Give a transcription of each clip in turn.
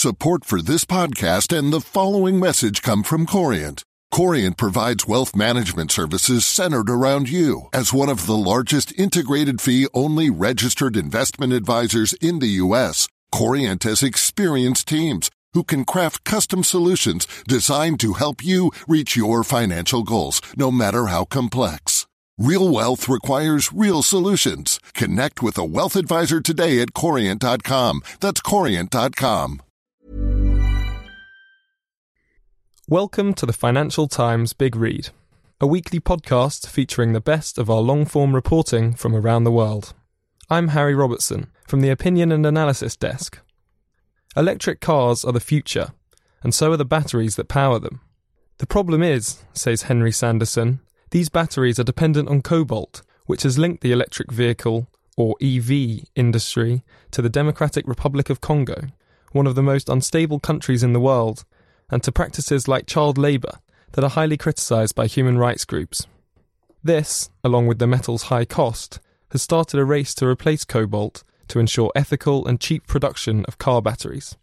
Support for this podcast and the following message come from Corient. Corient provides wealth management services centered around you. As one of the largest integrated fee-only registered investment advisors in the U.S., Corient has experienced teams who can craft custom solutions designed to help you reach your financial goals, no matter how complex. Real wealth requires real solutions. Connect with a wealth advisor today at Corient.com. That's Corient.com. Welcome to the Financial Times Big Read, a weekly podcast featuring the best of our long-form reporting from around the world. I'm Harry Robertson from the Opinion and Analysis Desk. Electric cars are the future, and so are the batteries that power them. The problem is, says Henry Sanderson, these batteries are dependent on cobalt, which has linked the electric vehicle, or EV, industry to the Democratic Republic of Congo, one of the most unstable countries in the world, and to practices like child labour that are highly criticised by human rights groups. This, along with the metal's high cost, has started a race to replace cobalt to ensure ethical and cheap production of car batteries.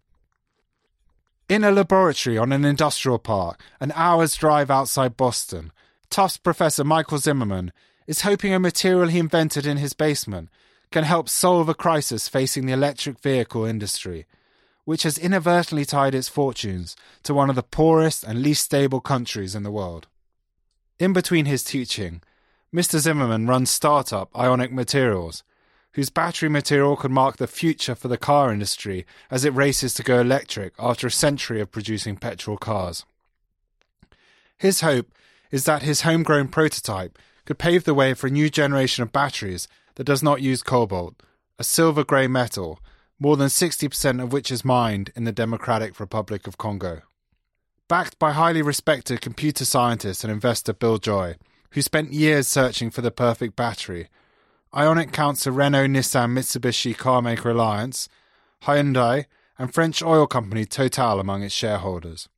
In a laboratory on an industrial park, an hour's drive outside Boston, Tufts professor Michael Zimmerman is hoping a material he invented in his basement can help solve a crisis facing the electric vehicle industry, which has inadvertently tied its fortunes to one of the poorest and least stable countries in the world. In between his teaching, Mr. Zimmerman runs startup Ionic Materials, whose battery material could mark the future for the car industry as it races to go electric after a century of producing petrol cars. His hope is that his homegrown prototype could pave the way for a new generation of batteries that does not use cobalt, a silver-grey metal, more than 60% of which is mined in the Democratic Republic of Congo. Backed by highly respected computer scientist and investor Bill Joy, who spent years searching for the perfect battery, Ionic counts a Renault-Nissan-Mitsubishi carmaker alliance, Hyundai, and French oil company Total among its shareholders.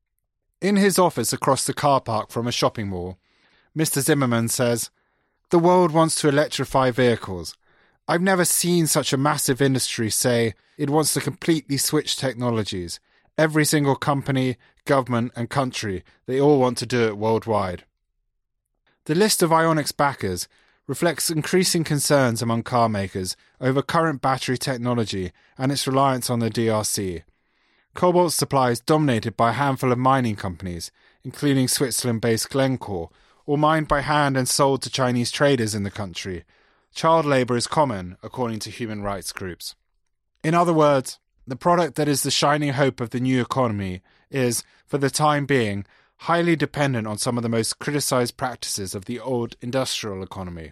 In his office across the car park from a shopping mall, Mr. Zimmerman says, "The world wants to electrify vehicles. I've never seen such a massive industry say it wants to completely switch technologies. Every single company, government and country, they all want to do it worldwide." The list of Ionic's backers reflects increasing concerns among car makers over current battery technology and its reliance on the DRC. Cobalt supply is dominated by a handful of mining companies, including Switzerland-based Glencore, or mined by hand and sold to Chinese traders in the country. Child labour is common, according to human rights groups. In other words, the product that is the shining hope of the new economy is, for the time being, highly dependent on some of the most criticised practices of the old industrial economy.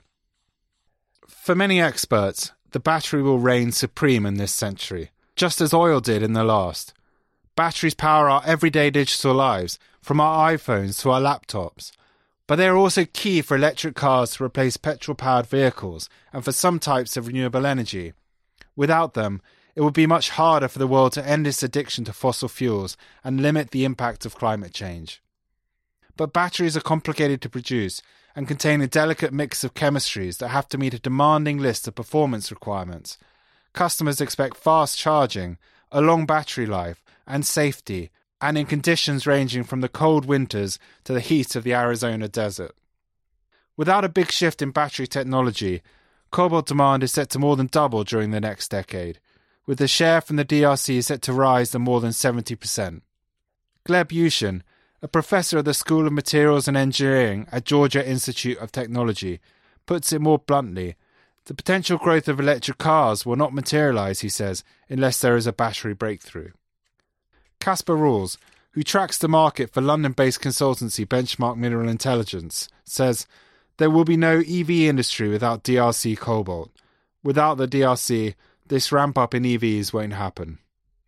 For many experts, the battery will reign supreme in this century, just as oil did in the last. Batteries power our everyday digital lives, from our iPhones to our laptops. But they are also key for electric cars to replace petrol-powered vehicles and for some types of renewable energy. Without them, it would be much harder for the world to end its addiction to fossil fuels and limit the impact of climate change. But batteries are complicated to produce and contain a delicate mix of chemistries that have to meet a demanding list of performance requirements. Customers expect fast charging, a long battery life, and safety, and in conditions ranging from the cold winters to the heat of the Arizona desert. Without a big shift in battery technology, cobalt demand is set to more than double during the next decade, with the share from the DRC set to rise to more than 70%. Gleb Yushin, a professor at the School of Materials and Engineering at Georgia Institute of Technology, puts it more bluntly. The potential growth of electric cars will not materialize, he says, unless there is a battery breakthrough. Casper Rawls, who tracks the market for London-based consultancy Benchmark Mineral Intelligence, says, "There will be no EV industry without DRC cobalt. Without the DRC, this ramp-up in EVs won't happen."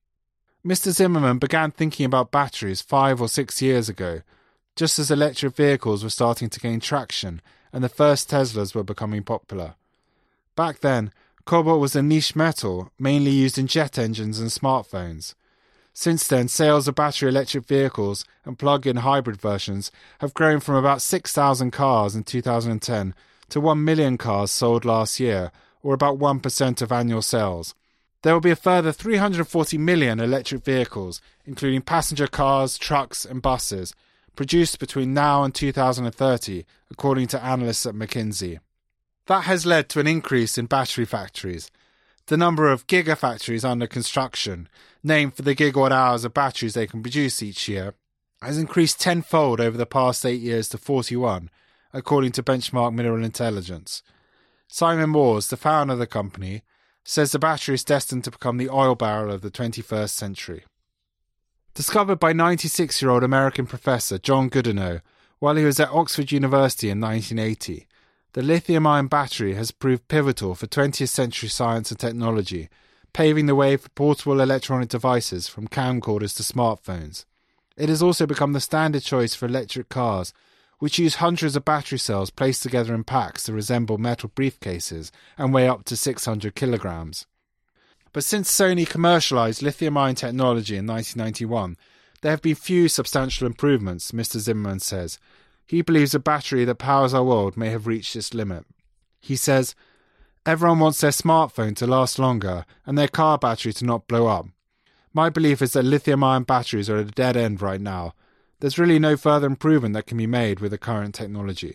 Mr. Zimmerman began thinking about batteries 5 or 6 years ago, just as electric vehicles were starting to gain traction and the first Teslas were becoming popular. Back then, cobalt was a niche metal, mainly used in jet engines and smartphones. Since then, sales of battery electric vehicles and plug-in hybrid versions have grown from about 6,000 cars in 2010 to 1 million cars sold last year, or about 1% of annual sales. There will be a further 340 million electric vehicles, including passenger cars, trucks and buses, produced between now and 2030, according to analysts at McKinsey. That has led to an increase in battery factories. The number of gigafactories under construction, named for the gigawatt hours of batteries they can produce each year, has increased tenfold over the past 8 years to 41, according to Benchmark Mineral Intelligence. Simon Moores, the founder of the company, says the battery is destined to become the oil barrel of the 21st century. Discovered by 96-year-old American professor John Goodenough while he was at Oxford University in 1980, the lithium-ion battery has proved pivotal for 20th century science and technology, paving the way for portable electronic devices from camcorders to smartphones. It has also become the standard choice for electric cars, which use hundreds of battery cells placed together in packs that resemble metal briefcases and weigh up to 600 kilograms. But since Sony commercialized lithium-ion technology in 1991, there have been few substantial improvements, Mr. Zimmerman says. He believes a battery that powers our world may have reached its limit. He says, "Everyone wants their smartphone to last longer and their car battery to not blow up. My belief is that lithium-ion batteries are at a dead end right now. There's really no further improvement that can be made with the current technology."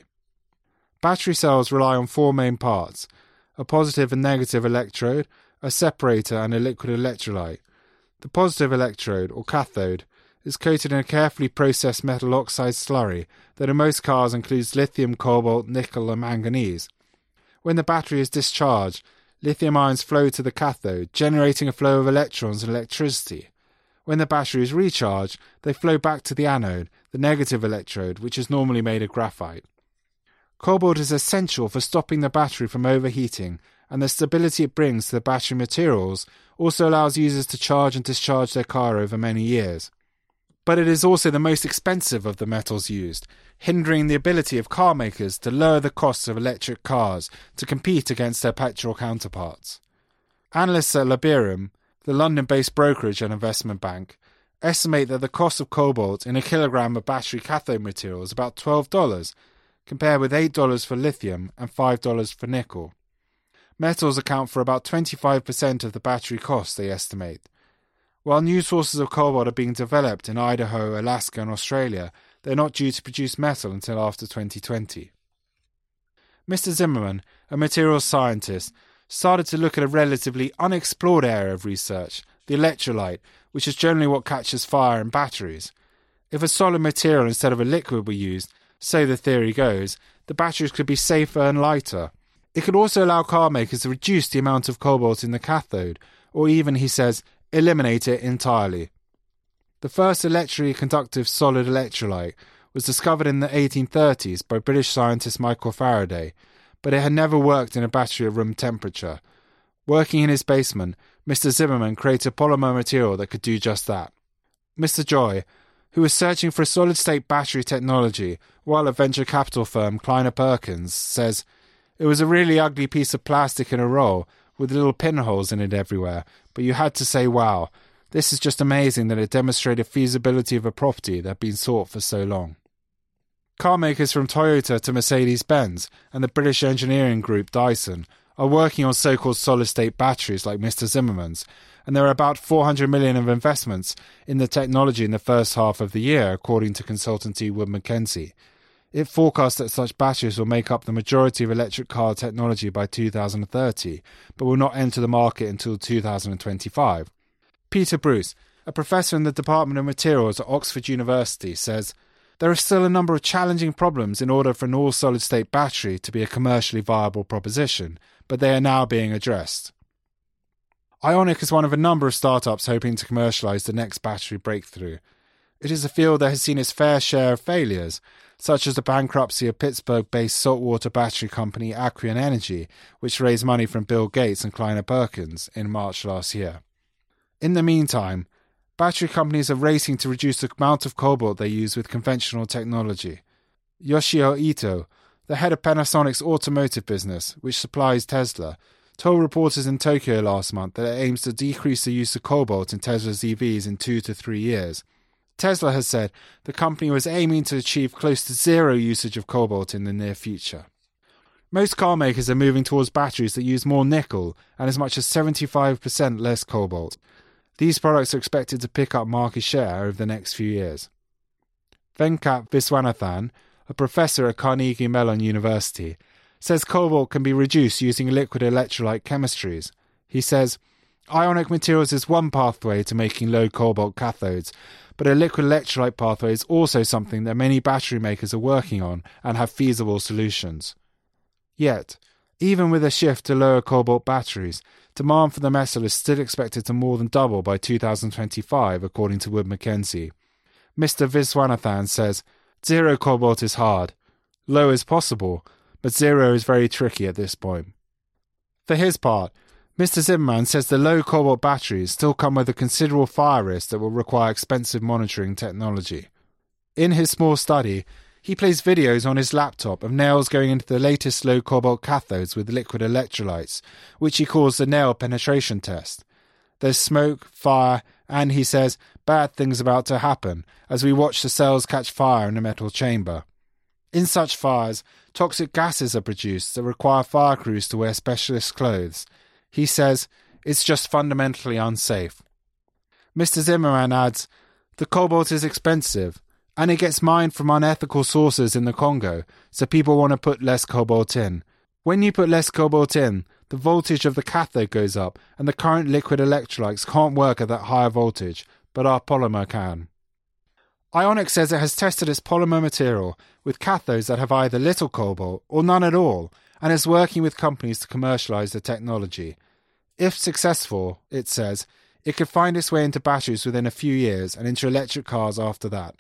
Battery cells rely on four main parts: a positive and negative electrode, a separator and a liquid electrolyte. The positive electrode, or cathode, is coated in a carefully processed metal oxide slurry that in most cars includes lithium, cobalt, nickel and manganese. When the battery is discharged, lithium ions flow to the cathode, generating a flow of electrons and electricity. When the battery is recharged, they flow back to the anode, the negative electrode, which is normally made of graphite. Cobalt is essential for stopping the battery from overheating, and the stability it brings to the battery materials also allows users to charge and discharge their car over many years. But it is also the most expensive of the metals used, hindering the ability of car makers to lower the costs of electric cars to compete against their petrol counterparts. Analysts at Liberum, the London-based brokerage and investment bank, estimate that the cost of cobalt in a kilogram of battery cathode material is about $12, compared with $8 for lithium and $5 for nickel. Metals account for about 25% of the battery cost, they estimate. While new sources of cobalt are being developed in Idaho, Alaska and Australia, they are not due to produce metal until after 2020. Mr. Zimmerman, a materials scientist, started to look at a relatively unexplored area of research, the electrolyte, which is generally what catches fire in batteries. If a solid material instead of a liquid were used, so the theory goes, the batteries could be safer and lighter. It could also allow car makers to reduce the amount of cobalt in the cathode, or even, he says, eliminate it entirely. The first electrically conductive solid electrolyte was discovered in the 1830s by British scientist Michael Faraday, but it had never worked in a battery at room temperature. Working in his basement, Mr. Zimmerman created a polymer material that could do just that. Mr. Joy, who was searching for a solid-state battery technology while at venture capital firm Kleiner Perkins, says, "It was a really ugly piece of plastic in a roll, with little pinholes in it everywhere, but you had to say, wow, this is just amazing that it demonstrated feasibility of a property that had been sought for so long." Car makers from Toyota to Mercedes-Benz and the British engineering group Dyson are working on so-called solid-state batteries like Mr. Zimmerman's, and there are about 400 million of investments in the technology in the first half of the year, according to consultancy Wood Mackenzie. It forecasts that such batteries will make up the majority of electric car technology by 2030, but will not enter the market until 2025. Peter Bruce, a professor in the Department of Materials at Oxford University, says, "There are still a number of challenging problems in order for an all-solid-state battery to be a commercially viable proposition, but they are now being addressed." Ionic is one of a number of startups hoping to commercialize the next battery breakthrough. It is a field that has seen its fair share of failures, such as the bankruptcy of Pittsburgh-based saltwater battery company Aquion Energy, which raised money from Bill Gates and Kleiner Perkins in March last year. In the meantime, battery companies are racing to reduce the amount of cobalt they use with conventional technology. Yoshio Ito, the head of Panasonic's automotive business, which supplies Tesla, told reporters in Tokyo last month that it aims to decrease the use of cobalt in Tesla's EVs in 2 to 3 years. Tesla has said the company was aiming to achieve close to zero usage of cobalt in the near future. Most car makers are moving towards batteries that use more nickel and as much as 75% less cobalt. These products are expected to pick up market share over the next few years. Venkat Viswanathan, a professor at Carnegie Mellon University, says cobalt can be reduced using liquid electrolyte chemistries. He says, ionic materials is one pathway to making low cobalt cathodes, but a liquid electrolyte pathway is also something that many battery makers are working on and have feasible solutions. Yet, even with a shift to lower cobalt batteries, demand for the metal is still expected to more than double by 2025, according to Wood Mackenzie. Mr. Viswanathan says, zero cobalt is hard. Low is possible, but zero is very tricky at this point. For his part, Mr. Zimmerman says the low cobalt batteries still come with a considerable fire risk that will require expensive monitoring technology. In his small study, he plays videos on his laptop of nails going into the latest low cobalt cathodes with liquid electrolytes, which he calls the nail penetration test. There's smoke, fire, and, he says, bad things about to happen as we watch the cells catch fire in the metal chamber. In such fires, toxic gases are produced that require fire crews to wear specialist clothes. He says, it's just fundamentally unsafe. Mr. Zimmerman adds, the cobalt is expensive, and it gets mined from unethical sources in the Congo, so people want to put less cobalt in. When you put less cobalt in, the voltage of the cathode goes up, and the current liquid electrolytes can't work at that higher voltage, but our polymer can. Ionic says it has tested its polymer material with cathodes that have either little cobalt or none at all, and is working with companies to commercialize the technology. If successful, it says, it could find its way into batteries within a few years and into electric cars after that.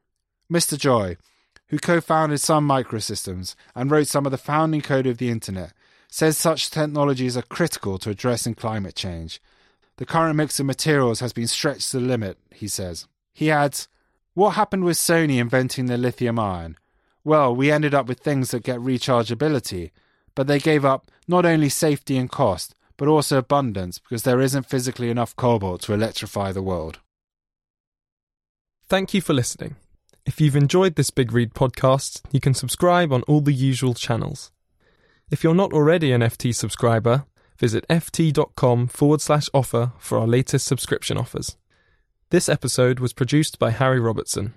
Mr. Joy, who co-founded Sun Microsystems and wrote some of the founding code of the Internet, says such technologies are critical to addressing climate change. The current mix of materials has been stretched to the limit, he says. He adds, what happened with Sony inventing the lithium ion? Well, we ended up with things that get rechargeability, but they gave up not only safety and cost, but also abundance because there isn't physically enough cobalt to electrify the world. Thank you for listening. If you've enjoyed this Big Read podcast, you can subscribe on all the usual channels. If you're not already an FT subscriber, visit ft.com/offer for our latest subscription offers. This episode was produced by Harry Robertson.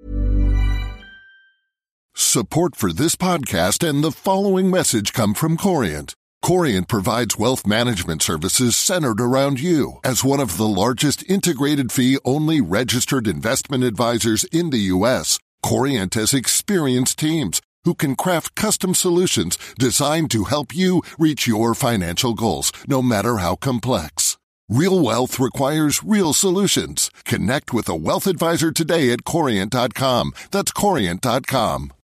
Support for this podcast and the following message come from Corient. Corient provides wealth management services centered around you. As one of the largest integrated fee-only registered investment advisors in the U.S., Corient has experienced teams who can craft custom solutions designed to help you reach your financial goals, no matter how complex. Real wealth requires real solutions. Connect with a wealth advisor today at Corient.com. That's Corient.com.